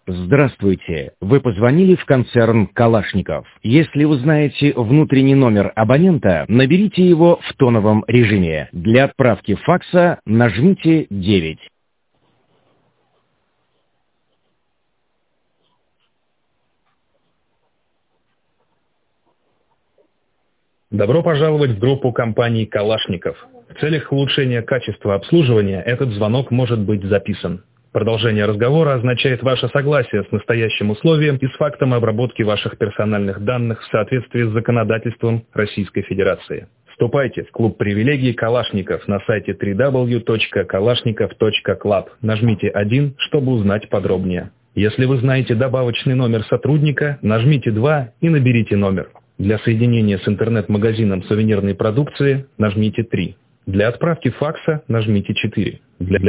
Здравствуйте. Вы позвонили в концерн «Калашников». Если вы знаете внутренний номер абонента, наберите его в тоновом режиме. Для отправки факса нажмите 9. Добро пожаловать в группу компаний «Калашников». В целях улучшения качества обслуживания этот звонок может быть записан. Продолжение разговора означает ваше согласие с настоящим условием и с фактом обработки ваших персональных данных в соответствии с законодательством Российской Федерации. Вступайте в клуб привилегий «Калашников» на сайте www.kalashnikov.club. Нажмите 1, чтобы узнать подробнее. Если вы знаете добавочный номер сотрудника, нажмите 2 и наберите номер. Для соединения с интернет-магазином сувенирной продукции нажмите 3. Для отправки факса нажмите 4. Для